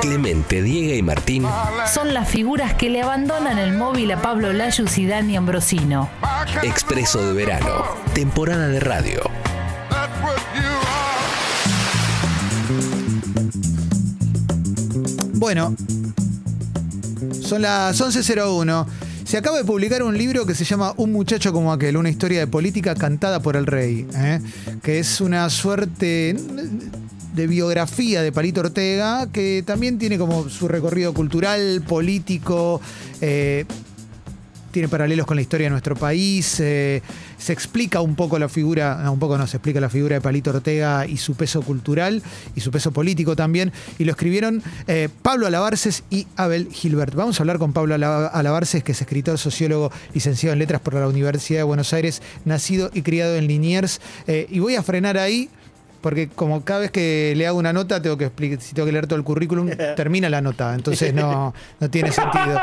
Clemente, Diego y Martín son las figuras que le abandonan el móvil a Pablo Layuz y Dani Ambrosino. Expreso de verano, temporada de radio. Bueno, son las 11:01. Se acaba de publicar un libro que se llama Un muchacho como aquel, una historia de política cantada por el rey, que es una suerte de biografía de Palito Ortega, que también tiene como su recorrido cultural, político, tiene paralelos con la historia de nuestro país, se explica un poco la figura, no, un poco no, se explica la figura de Palito Ortega y su peso cultural y su peso político también, y lo escribieron Pablo Alabarces y Abel Gilbert. Vamos a hablar con Pablo Alabarces, que es escritor, sociólogo, licenciado en Letras por la Universidad de Buenos Aires, nacido y criado en Liniers, y voy a frenar ahí, porque como cada vez que le hago una nota, tengo que si tengo que leer todo el currículum, termina la nota. Entonces no tiene sentido.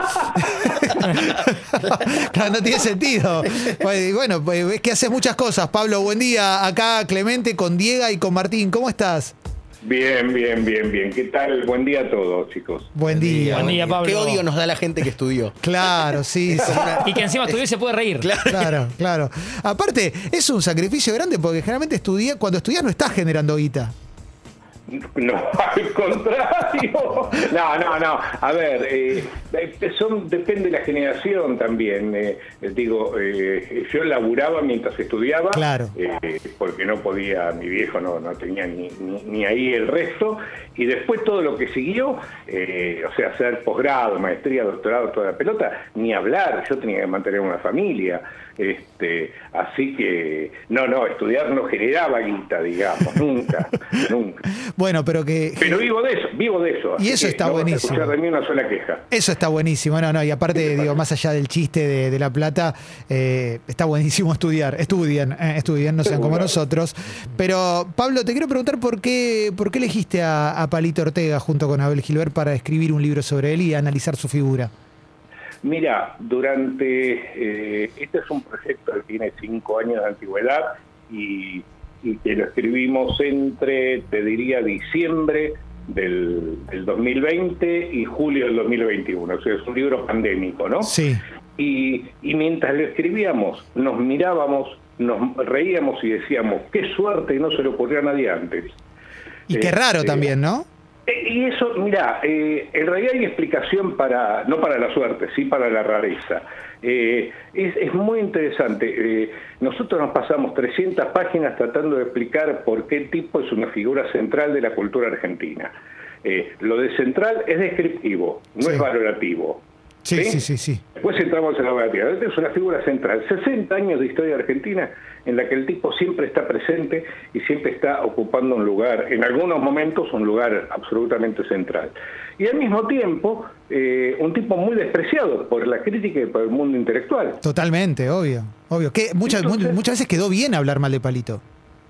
Claro, no tiene sentido. Bueno, pues es que haces muchas cosas. Pablo, buen día. Acá Clemente con Diego y con Martín. ¿Cómo estás? Bien. ¿Qué tal? Buen día a todos, chicos. Buen día. Buen día, Pablo. Qué odio nos da la gente que estudió. Claro, sí. Y que encima estudió y se puede reír. Claro. Aparte, es un sacrificio grande porque generalmente cuando estudias no estás generando guita. No, al contrario. No. A ver, depende de la generación también. Yo laburaba mientras estudiaba. Claro. Porque no podía, mi viejo no tenía ni ahí el resto. Y después todo lo que siguió, hacer posgrado, maestría, doctorado, toda la pelota, ni hablar. Yo tenía que mantener una familia. Así que, estudiar no generaba guita, digamos, nunca. Bueno, pero vivo de eso. Y eso está buenísimo. No vas a escuchar de mí una sola queja. Eso está buenísimo, y aparte, más allá del chiste de La Plata, está buenísimo estudiar. Estudien, no sean como nosotros. Pero, Pablo, te quiero preguntar por qué elegiste a Palito Ortega junto con Abel Gilbert para escribir un libro sobre él y analizar su figura. Mira, este es un proyecto que tiene 5 años de antigüedad y que lo escribimos entre, te diría, diciembre del 2020 y julio del 2021. O sea, es un libro pandémico, ¿no? Sí. Y mientras lo escribíamos, nos mirábamos, nos reíamos y decíamos, qué suerte, no se le ocurrió a nadie antes. Y qué raro también, ¿no? Y eso, mira, en realidad hay explicación no para la suerte, sí para la rareza. Es muy interesante. Nosotros nos pasamos 300 páginas tratando de explicar por qué el tipo es una figura central de la cultura argentina. Lo de central es descriptivo, no es valorativo. Sí. Después entramos en la valorativa. Esta es una figura central. 60 años de historia argentina en la que el tipo siempre está presente y siempre está ocupando un lugar, en algunos momentos un lugar absolutamente central. Y al mismo tiempo, un tipo muy despreciado por la crítica y por el mundo intelectual. Totalmente, obvio. Que muchas veces quedó bien hablar mal de Palito.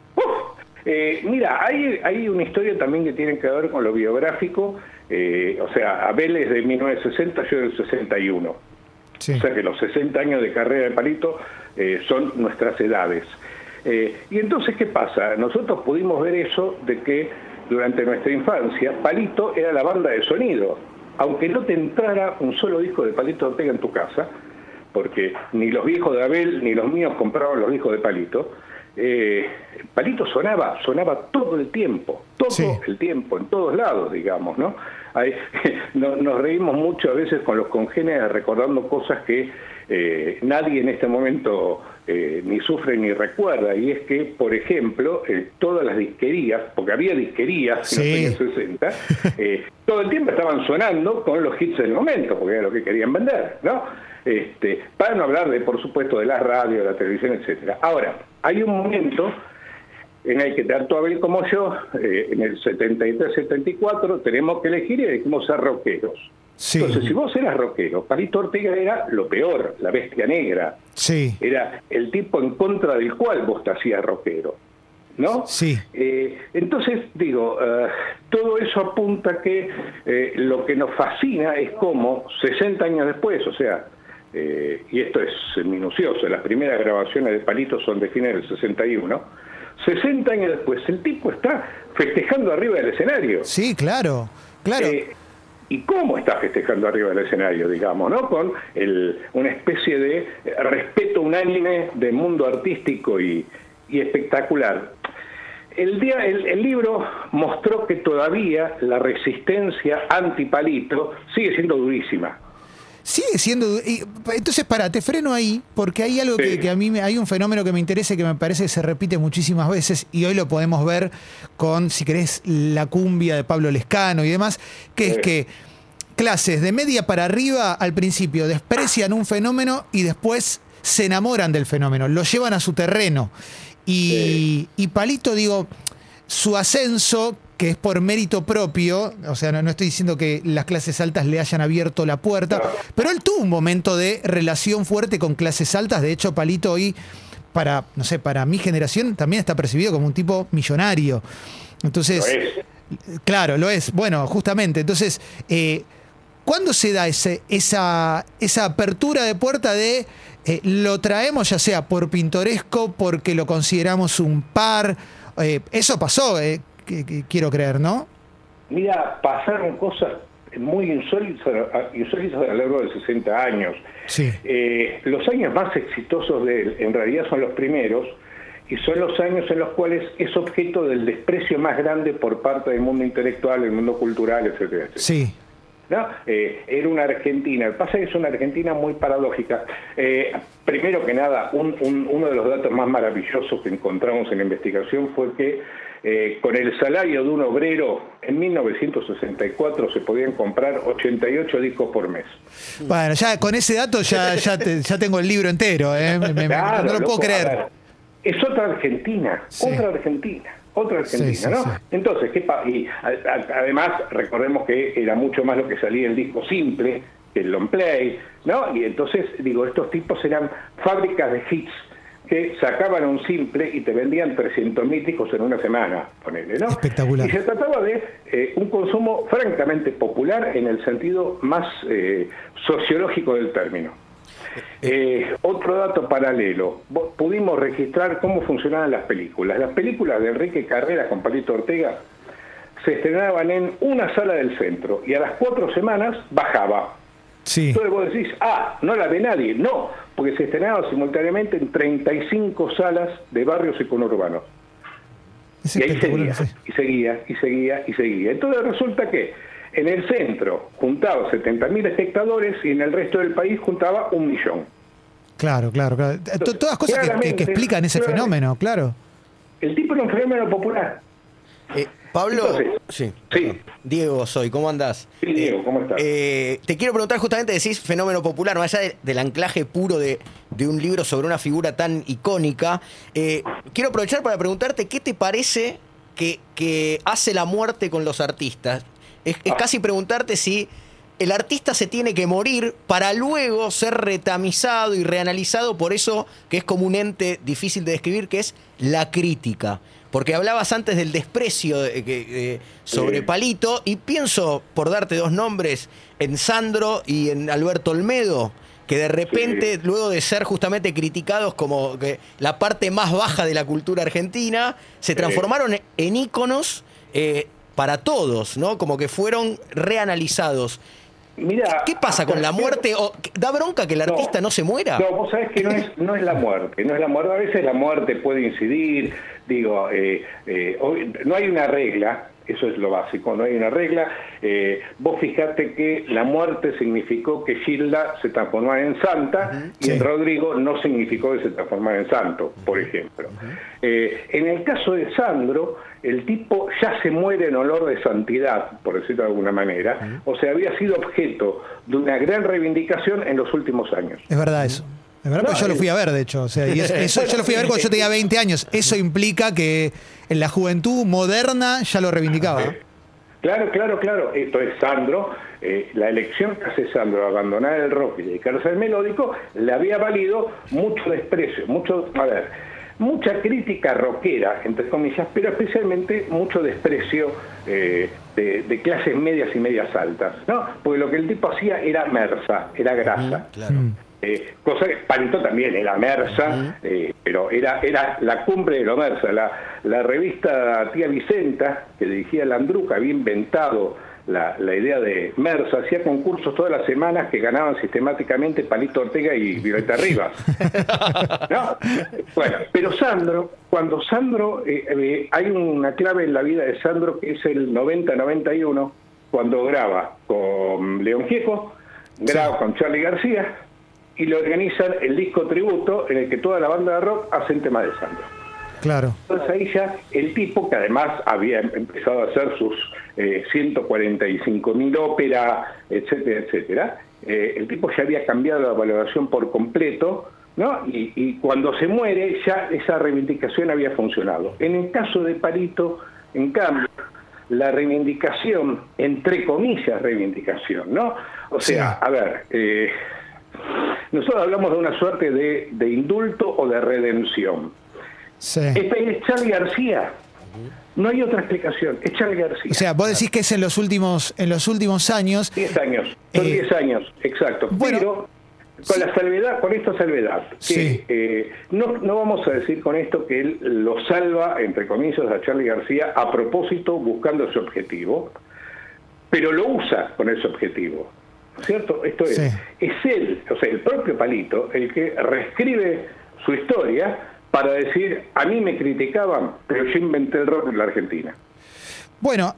Mira, hay una historia también que tiene que ver con lo biográfico. Abel es de 1960, yo del 61. Sí. O sea que los 60 años de carrera de Palito son nuestras edades. Y entonces, ¿qué pasa? Nosotros pudimos ver eso de que durante nuestra infancia, Palito era la banda de sonido. Aunque no te entrara un solo disco de Palito Ortega en tu casa, porque ni los viejos de Abel ni los míos compraban los discos de Palito, Palito sonaba todo el tiempo, el tiempo, en todos lados, digamos, ¿no? Nos reímos mucho a veces con los congéneres recordando cosas que nadie en este momento ni sufre ni recuerda, y es que, por ejemplo, todas las disquerías, porque había disquerías en los años 60, todo el tiempo estaban sonando con los hits del momento, porque era lo que querían vender, ¿no? Para no hablar por supuesto, de la radio, de la televisión, etcétera. Ahora, hay un momento en el que tanto Abel como yo, en el 73-74, tenemos que elegir y elegimos ser rockeros. Sí. Entonces, si vos eras rockero, Palito Ortega era lo peor, la bestia negra. Sí. Era el tipo en contra del cual vos te hacías rockero, ¿no? Sí. Entonces, todo eso apunta a que lo que nos fascina es cómo 60 años después, y esto es minucioso, las primeras grabaciones de Palito son de fines del 61, 60 años después el tipo está festejando arriba del escenario. Sí, claro. y cómo está festejando arriba del escenario, digamos, ¿no? Con una especie de respeto unánime del mundo artístico y espectacular. El libro mostró que todavía la resistencia anti-Palito sigue siendo durísima. Sigue siendo... Entonces, te freno ahí, porque hay algo que a mí hay un fenómeno que me interesa y que me parece que se repite muchísimas veces, y hoy lo podemos ver con, si querés, la cumbia de Pablo Lescano y demás, que es que clases de media para arriba al principio desprecian un fenómeno y después se enamoran del fenómeno, lo llevan a su terreno. Y Palito, digo, su ascenso, que es por mérito propio, o sea, no estoy diciendo que las clases altas le hayan abierto la puerta, pero él tuvo un momento de relación fuerte con clases altas. De hecho, Palito hoy, para mi generación, también está percibido como un tipo millonario. Entonces, claro, lo es. Bueno, justamente, entonces, ¿cuándo se da esa apertura de puerta de lo traemos ya sea por pintoresco, porque lo consideramos un par? Eso pasó, quiero creer, ¿no? Mira, pasaron cosas muy insólitas a lo largo de 60 años. Sí. Los años más exitosos de él, en realidad, son los primeros, y son los años en los cuales es objeto del desprecio más grande por parte del mundo intelectual, del mundo cultural, etcétera, etcétera. Sí. ¿No? Era una Argentina, lo que pasa es que es una Argentina muy paradójica. Primero que nada, uno de los datos más maravillosos que encontramos en la investigación fue que con el salario de un obrero, en 1964 se podían comprar 88 discos por mes. Bueno, ya con ese dato ya tengo el libro entero, Claro, no lo puedo creer. Es otra Argentina, Sí. otra Argentina, Sí, ¿no? sí. Entonces, además, recordemos que era mucho más lo que salía el disco simple que el long play, ¿no? Y entonces, digo, estos tipos eran fábricas de hits que sacaban un simple y te vendían 300.000 discos en una semana, ponele, ¿no? Espectacular. Y se trataba de un consumo francamente popular en el sentido más sociológico del término. Otro dato paralelo, pudimos registrar cómo funcionaban las películas. Las películas de Enrique Carreras con Palito Ortega se estrenaban en una sala del centro y a las 4 semanas bajaba. Sí. Entonces vos decís, no la ve nadie. No, porque se estrenaba simultáneamente en 35 salas de barrios y conurbanos. Es Y ahí espectacular, seguía, sí. y seguía. Entonces resulta que en el centro juntaba 70.000 espectadores y en el resto del país juntaba 1 millón. Claro. Entonces, Todas cosas que explican ese fenómeno, claro. El tipo era un fenómeno popular. Pablo, Entonces, sí. Diego soy, ¿cómo andás? Sí, Diego, ¿cómo estás? Te quiero preguntar, justamente decís fenómeno popular, más allá del anclaje puro de un libro sobre una figura tan icónica, quiero aprovechar para preguntarte qué te parece que hace la muerte con los artistas. Es casi preguntarte si el artista se tiene que morir para luego ser retamizado y reanalizado por eso que es como un ente difícil de describir, que es la crítica. Porque hablabas antes del desprecio sobre Palito, y pienso, por darte 2 nombres, en Sandro y en Alberto Olmedo, que de repente, luego de ser justamente criticados como que la parte más baja de la cultura argentina, se transformaron en íconos para todos, ¿no? Como que fueron reanalizados. Mirá, ¿Qué pasa con la muerte? ¿Da bronca que el artista no se muera? No, vos sabés que no es la muerte. A veces la muerte puede incidir. Digo, no hay una regla. Eso es lo básico, no hay una regla. Vos fijate que la muerte significó que Gilda se transformara en santa y en Rodrigo no significó que se transformara en santo, por ejemplo. En el caso de Sandro, el tipo ya se muere en olor de santidad, por decirlo de alguna manera. O sea, había sido objeto de una gran reivindicación en los últimos años. Es verdad eso. Es verdad, porque yo lo fui a ver, de hecho. O sea, y eso yo lo fui a ver cuando yo tenía 20 años. Eso implica que en la juventud moderna ya lo reivindicaba. Claro. Esto es Sandro. La elección que hace Sandro de abandonar el rock y dedicarse al melódico le había valido mucho desprecio, mucha crítica rockera, entre comillas, pero especialmente mucho desprecio de clases medias y medias altas, ¿no? Porque lo que el tipo hacía era mersa, era grasa. Claro. Cosa que Palito también era mersa, pero era la cumbre de lo mersa. La revista Tía Vicenta, que dirigía Landruca, había inventado la idea de Mersa, hacía concursos todas las semanas que ganaban sistemáticamente Palito Ortega y Violeta Rivas. ¿No? Bueno, pero Sandro, cuando Sandro, hay una clave en la vida de Sandro que es el 90-91, cuando graba con León Gieco, graba con Charly García y le organizan el disco tributo en el que toda la banda de rock hacen tema de Sandro. Claro. Entonces ahí ya el tipo, que además había empezado a hacer sus 145.000 óperas, etcétera, etcétera, el tipo ya había cambiado la valoración por completo, ¿no? Y cuando se muere ya esa reivindicación había funcionado. En el caso de Palito, en cambio, la reivindicación, entre comillas reivindicación, ¿no? O sea, a ver, nosotros hablamos de una suerte de indulto o de redención. Sí. Es Charly García. No hay otra explicación. Es Charly García. O sea, vos decís que es en los últimos años. 10 años. Son 10 años, exacto. Bueno, pero con la salvedad, con esta salvedad, sí. que no vamos a decir con esto que él lo salva, entre comillas, a Charly García a propósito buscando ese objetivo, pero lo usa con ese objetivo. ¿Cierto? Esto es, Sí. es él, o sea, el propio Palito, el que reescribe su historia para decir, a mí me criticaban, pero yo inventé el rock en la Argentina. Bueno,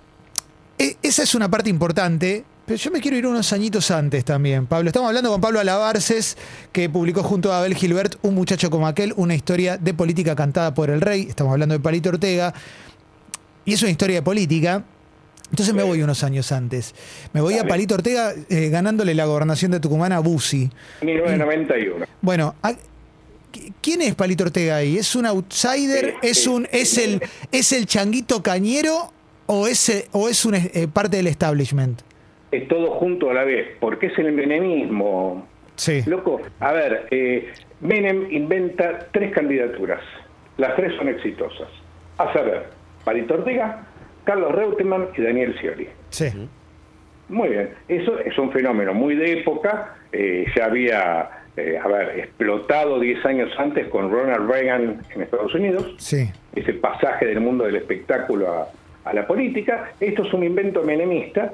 esa es una parte importante, pero yo me quiero ir unos añitos antes también, Pablo. Estamos hablando con Pablo Alabarces, que publicó junto a Abel Gilbert Un muchacho como aquel, una historia de política cantada por el rey. Estamos hablando de Palito Ortega. Y es una historia de política. Entonces me voy unos años antes. Me voy a Palito Ortega ganándole la gobernación de Tucumán a Bussi. 1991. Bueno, ¿quién es Palito Ortega ahí? ¿Es un outsider? ¿Es el changuito cañero? ¿O es parte del establishment? Es todo junto a la vez, porque es el menemismo. Sí. Loco, a ver, Menem inventa 3 candidaturas. Las 3 son exitosas. A saber, Palito Ortega, Carlos Reutemann y Daniel Scioli. Sí. Muy bien, eso es un fenómeno muy de época, ya había explotado 10 años antes con Ronald Reagan en Estados Unidos, Sí. ese pasaje del mundo del espectáculo a la política. Esto es un invento menemista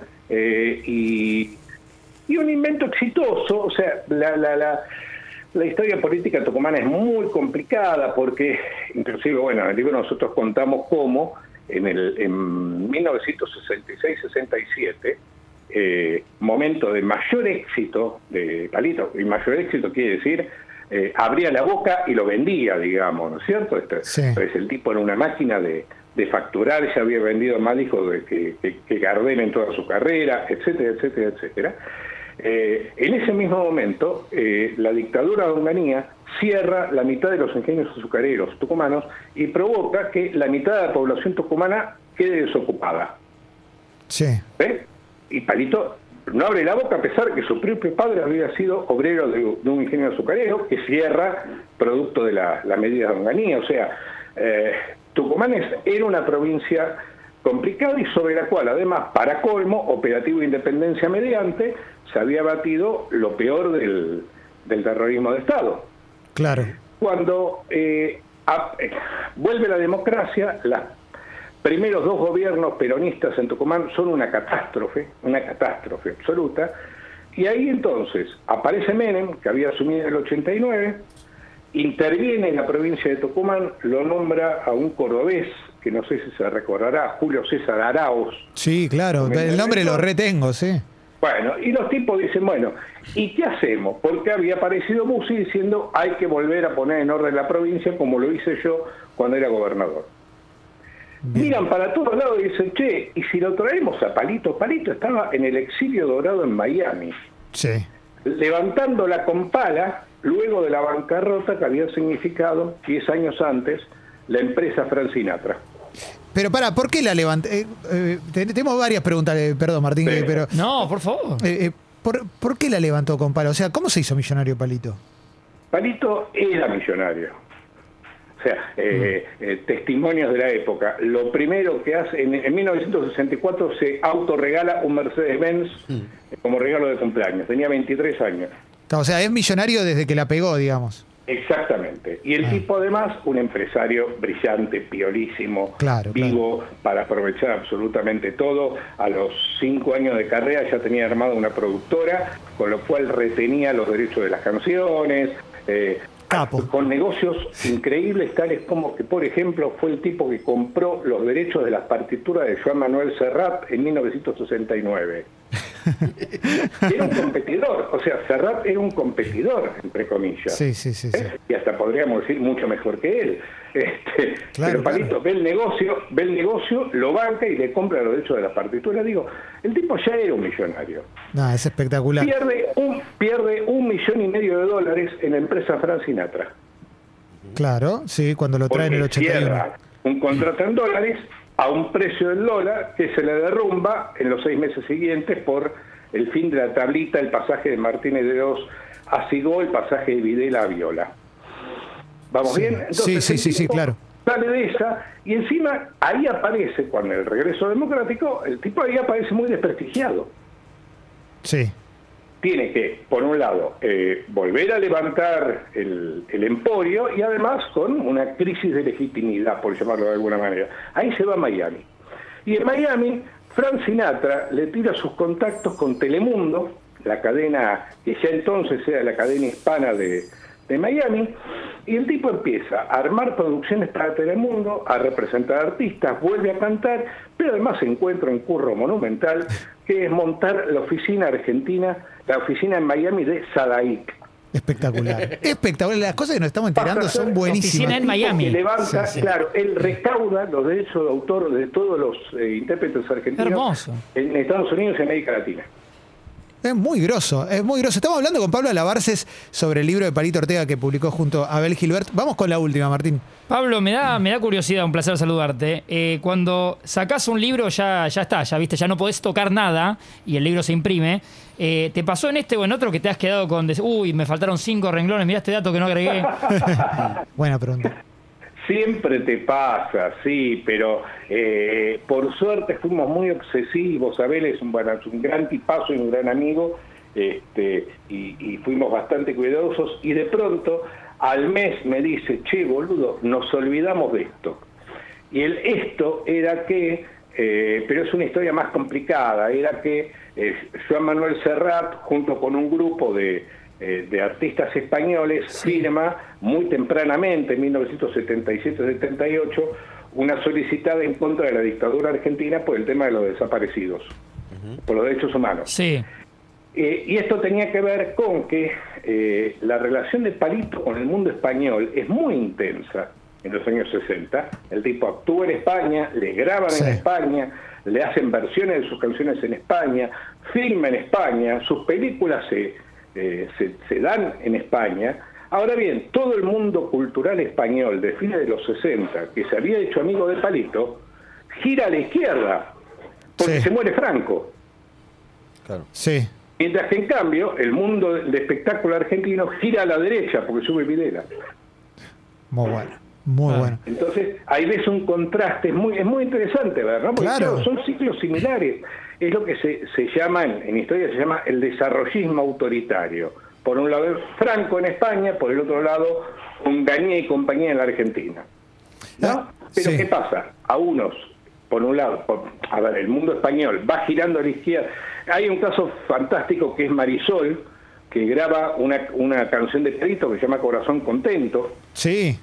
y un invento exitoso. O sea, la historia política tucumana es muy complicada porque, inclusive, bueno, en el libro nosotros contamos cómo en 1966-67, momento de mayor éxito de Palito, y mayor éxito quiere decir abría la boca y lo vendía, digamos, ¿no es cierto? Sí. Pues el tipo era una máquina de facturar, ya había vendido más discos que Gardel en toda su carrera, etcétera, etcétera, etcétera. En ese mismo momento, la dictadura de Onganía cierra la mitad de los ingenios azucareros tucumanos y provoca que la mitad de la población tucumana quede desocupada. Sí. ¿Ves? Y Palito no abre la boca a pesar de que su propio padre había sido obrero de un ingenio azucarero que cierra producto de la medida de Onganía. O sea, Tucumán era una provincia complicada y sobre la cual, además, para colmo, operativo Independencia mediante, se había batido lo peor del terrorismo de Estado. Claro. Cuando vuelve la democracia, los primeros 2 gobiernos peronistas en Tucumán son una catástrofe absoluta, y ahí entonces aparece Menem, que había asumido en el 89, interviene en la provincia de Tucumán, lo nombra a un cordobés, que no sé si se recordará, Julio César Arauz. Sí, claro, el nombre lo retengo, sí. Bueno, y los tipos dicen, bueno, ¿y qué hacemos? Porque había aparecido Bussi diciendo hay que volver a poner en orden la provincia como lo hice yo cuando era gobernador. Bien. Miran para todos lados y dicen, che, ¿y si lo traemos a Palito? Palito estaba en el exilio dorado en Miami. Sí. Levantándola con pala, luego de la bancarrota que había significado 10 años antes la empresa Frank Sinatra. Pero ¿por qué la levantó? Tenemos varias preguntas, perdón Martín, Sí. pero... No, por favor. ¿Por qué la levantó con pala? O sea, ¿cómo se hizo millonario Palito? Palito era millonario. O sea, testimonios de la época. Lo primero que hace, en 1964 se autorregala un Mercedes-Benz como regalo de cumpleaños. Tenía 23 años. O sea, es millonario desde que la pegó, digamos. Exactamente. Y el tipo además, un empresario brillante, piolísimo, Claro, vivo para aprovechar absolutamente todo. A los 5 años de carrera ya tenía armada una productora, con lo cual retenía los derechos de las canciones, Capo. con negocios increíbles, tales como que, por ejemplo, fue el tipo que compró los derechos de las partituras de Joan Manuel Serrat en 1969. Era un competidor, o sea, Serrat era un competidor, entre comillas. Sí. Y hasta podríamos decir mucho mejor que él. Claro, pero Palito ve el negocio, lo banca y le compra los derechos de las partituras. Digo, el tipo ya era un millonario. No, es espectacular. Pierde $1,5 millones en la empresa Frank Sinatra. Claro, sí, cuando lo traen en el Porque 81. cierra un contrato en dólares a un precio del dólar que se le derrumba en los 6 meses siguientes por el fin de la tablita, el pasaje de Martínez de Oz a Sigó, el pasaje de Videla a Viola. ¿Vamos Sí. bien? Entonces, el Sí, tipo claro. sale de esa y encima ahí aparece, con el regreso democrático, el tipo ahí aparece muy desprestigiado. Sí. Tiene que, por un lado, volver a levantar el emporio y además con una crisis de legitimidad, por llamarlo de alguna manera. Ahí se va a Miami. Y en Miami, Frank Sinatra le tira sus contactos con Telemundo, la cadena que ya entonces era la cadena hispana de Miami, y el tipo empieza a armar producciones para Telemundo, a representar artistas, vuelve a cantar, pero además se encuentra un curro monumental, que es montar la oficina argentina, la oficina en Miami de Sadaic. Espectacular. Espectacular. Las cosas que nos estamos enterando son buenísimas. Oficina en Miami. Que levanta, Sí. claro, él recauda los derechos de autor de todos los intérpretes argentinos Hermoso. en Estados Unidos y América Latina. Es muy grosso, es muy grosso. Estamos hablando con Pablo Alabarces sobre el libro de Palito Ortega que publicó junto a Abel Gilbert. Vamos con la última, Martín. Pablo, me da curiosidad, un placer saludarte. Cuando sacás un libro ya está, ya viste, ya no podés tocar nada y el libro se imprime. ¿Te pasó en este o en otro que te has quedado con, uy, me faltaron 5 renglones, mirá este dato que no agregué? Buena pregunta. Siempre te pasa, sí, pero por suerte fuimos muy obsesivos. Abel es un gran tipazo y un gran amigo, y fuimos bastante cuidadosos, y de pronto al mes me dice, che, boludo, nos olvidamos de esto. Y esto era que, pero es una historia más complicada, era que Joan Manuel Serrat, junto con un grupo de artistas españoles, firma muy tempranamente, en 1977-78, una solicitada en contra de la dictadura argentina por el tema de los desaparecidos, por los derechos humanos. Sí. Y esto tenía que ver con que la relación de Palito con el mundo español es muy intensa en los años 60. El tipo actúa en España, le graban en España, le hacen versiones de sus canciones en España, filma en España, sus películas se dan en España. Ahora bien, todo el mundo cultural español de fines de los 60, que se había hecho amigo de Palito, gira a la izquierda, porque se muere Franco. Claro. Sí. Mientras que en cambio, el mundo del espectáculo argentino gira a la derecha, porque sube Videla. Muy bueno. Muy bueno. Entonces, ahí ves un contraste, es muy interesante, ¿verdad? ¿No? Porque Claro. son ciclos similares. Es lo que se llama, en historia se llama el desarrollismo autoritario. Por un lado Franco en España, por el otro lado Onganía y compañía en la Argentina. ¿No? Pero sí. ¿qué pasa? A unos, por un lado, el mundo español va girando a la izquierda. Hay un caso fantástico que es Marisol, que graba una canción de Palito que se llama Corazón Contento. Sí.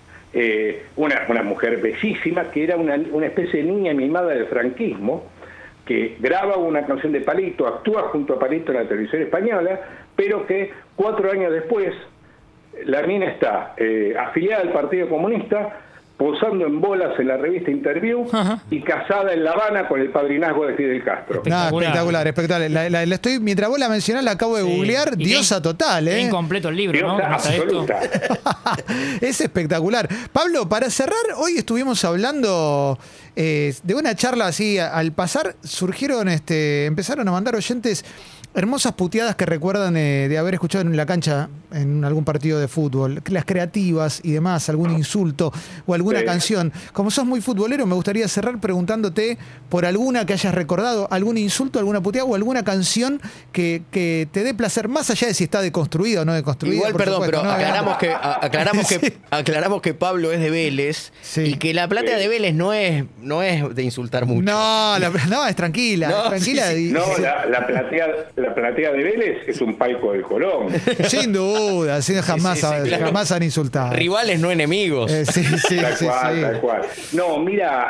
Una mujer bellísima, que era una especie de niña mimada del franquismo, que graba una canción de Palito, actúa junto a Palito en la televisión española, pero que 4 años después la mina está afiliada al Partido Comunista, posando en bolas en la revista Interview, y casada en La Habana con el padrinazgo de Fidel Castro. Espectacular. La estoy, mientras vos la mencionás, la acabo de googlear. Diosa total, ¿eh? Incompleto el libro, ¿no? Diosa Hasta esto. absoluta. Es espectacular. Pablo, para cerrar, hoy estuvimos hablando de una charla así, al pasar, surgieron, empezaron a mandar oyentes hermosas puteadas que recuerdan de haber escuchado en la cancha en algún partido de fútbol, las creativas y demás, algún insulto o alguna canción. Como sos muy futbolero, me gustaría cerrar preguntándote por alguna que hayas recordado, algún insulto, alguna puteada o alguna canción que te dé placer, más allá de si está deconstruida o no deconstruida. Igual, perdón, supuesto, pero ¿no? aclaramos que Pablo es de Vélez y que la platea de Vélez no es de insultar mucho. No, es tranquila. No, tranquila. sí, sí. No, la platea de Vélez es un palco del Colón. Sin duda, jamás claro. han insultado. Rivales, no enemigos. Tal cual. No, mira,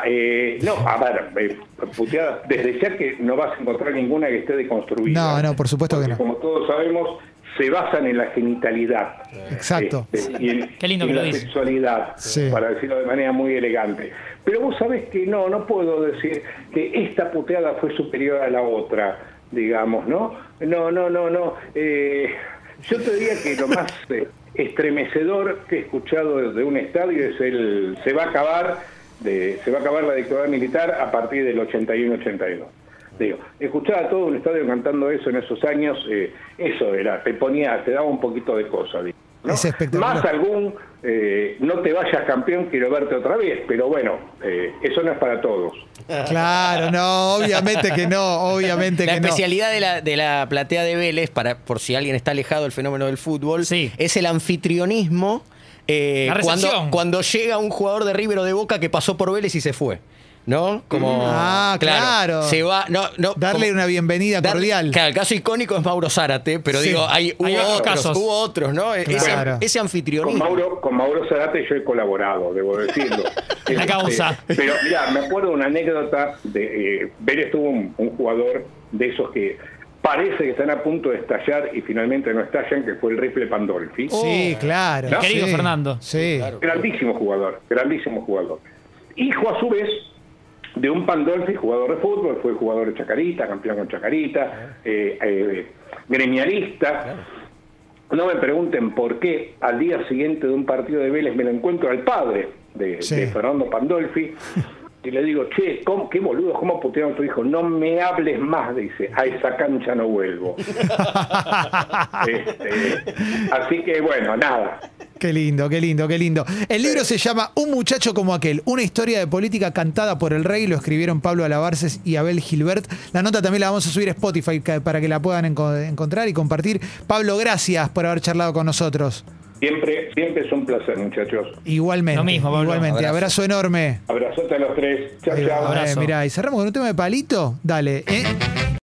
puteadas, desde ya que no vas a encontrar ninguna que esté deconstruida. No, por supuesto que no. Como todos sabemos, se basan en la genitalidad. Exacto. Qué lindo que lo la dice. sexualidad, para decirlo de manera muy elegante. Pero vos sabés que no puedo decir que esta puteada fue superior a la otra, digamos, ¿no? No. Yo te diría que lo más estremecedor que he escuchado de un estadio es se va a acabar la dictadura militar a partir del 81-82. Digo, escuchar a todo un estadio cantando eso en esos años, eso era, te daba un poquito de cosa, digo, ¿no? Es espectacular. Más algún, no te vayas campeón, quiero verte otra vez, pero bueno, eso no es para todos. Claro, no, obviamente que no, La especialidad de la platea de Vélez, por si alguien está alejado del fenómeno del fútbol, es el anfitrionismo cuando llega un jugador de River o de Boca que pasó por Vélez y se fue. ¿No? Como. Claro. Se va. Darle una bienvenida cordial. Claro, el caso icónico es Mauro Zárate, pero digo, hubo otros, ¿no? Claro. Ese anfitrionismo. Con Mauro Zárate yo he colaborado, debo decirlo. La causa. Pero mira, me acuerdo de una anécdota de Vélez tuvo un jugador de esos que parece que están a punto de estallar y finalmente no estallan, que fue el Rifle Pandolfi. Sí, claro. ¿No? Querido Fernando. Sí. Claro. Grandísimo jugador. Hijo a su vez de un Pandolfi, jugador de fútbol, fue jugador de Chacarita, campeón con Chacarita, gremialista. No me pregunten por qué al día siguiente de un partido de Vélez me lo encuentro al padre de Fernando Pandolfi y le digo, che, qué boludo, ¿cómo putearon a tu hijo? No me hables más, dice, a esa cancha no vuelvo. Así que bueno, nada. Qué lindo. El libro se llama Un muchacho como aquel, una historia de política cantada por el rey. Lo escribieron Pablo Alabarces y Abel Gilbert. La nota también la vamos a subir a Spotify para que la puedan encontrar y compartir. Pablo, gracias por haber charlado con nosotros. Siempre es un placer, muchachos. Igualmente. Lo mismo, Pablo. Igualmente. Abrazo enorme. Abrazote a los tres. Chao. Mirá, y cerramos con un tema de palito. Dale.